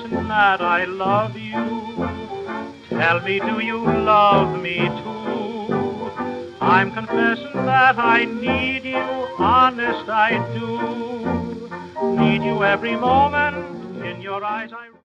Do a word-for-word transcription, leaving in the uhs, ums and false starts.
confession that I love you. Tell me, do you love me too? I'm confessing that I need you, honest I do. Need you every moment, in your eyes I